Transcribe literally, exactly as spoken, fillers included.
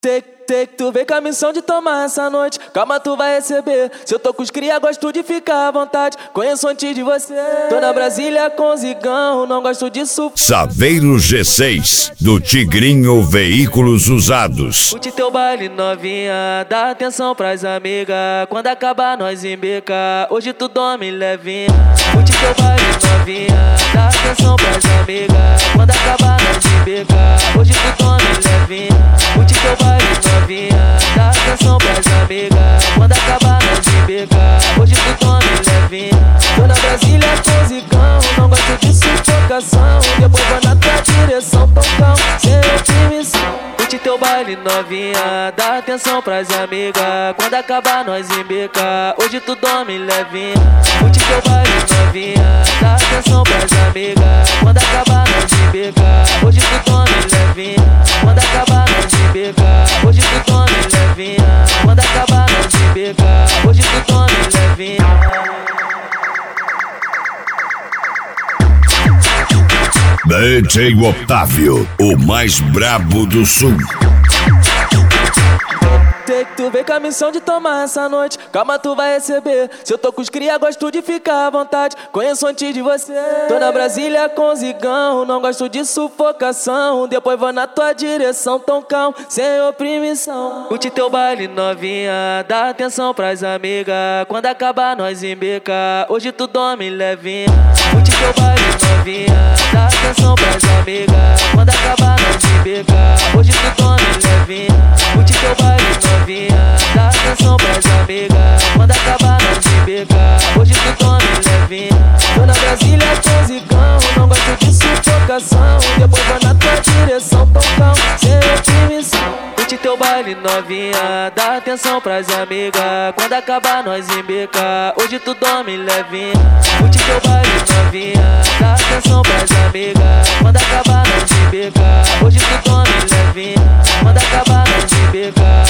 Sei, sei que tu vem com a missão de tomar essa noite. Calma, tu vai receber. Se eu tô com os cria, gosto de ficar à vontade. Conheço antes de você. Tô na Brasília com zigão, não gosto disso. Saveiro G seis, do Tigrinho Veículos Usados. Curte teu baile novinha, dá atenção pras amigas. Quando acabar nós embeca, hoje tu dorme levinha. Curte teu baile novinha, dá atenção pras amigas. Quando acabar nós embeca, hoje tu dorme levinha. Curte teu baile novinha, dá atenção pras amigas. Quando acabar nós embeca, hoje tu dorme levinha. Tô na Brasília com zigão, não gosto de sufocação. Depois vou na tua direção, tocão, sem oprimição. Curte teu baile novinha, dá atenção pras amigas. Quando acabar nós embeca, hoje tu dorme levinha. Curte teu baile novinha, dá atenção pras amigas. Quando acabar nós embeca, hoje tu dorme levinha. Quando acabar nós embeca, hoje tu dorme levinha. Quando acabar nós embeca, hoje tu dorme levinha. D J Otávio, o mais brabo do sul. Sei que tu vem com a missão de tomar essa noite. Calma, tu vai receber. Se eu tô com os cria, gosto de ficar à vontade. Conheço antes de você. Tô na Brasília com zigão, não gosto de sufocação. Depois vou na tua direção, tão calmo, sem oprimição. Curte teu baile novinha, dá atenção pras amigas. Quando acabar nós embeca, hoje tu dorme levinha. Curte teu baile novinha, dá atenção pras amigas. Quando acabar nós embeca, hoje tu dorme levinha. Curte teu baile novinha, dá atenção pras amigas. Quando acabar nós embeca, hoje tu dorme levinha. Tô na Brasília com zigão, não gosto de sufocação. Depois vou na tua direção, tão calmo, sem oprimição. Curte teu baile novinha, dá atenção pras amigas. Quando acabar nós embeca, hoje tu dorme levinha. Curte teu baile novinha, dá atenção pras amigas. Quando acabar nós embeca, hoje tu dorme levinha. Quando acabar nós embeca,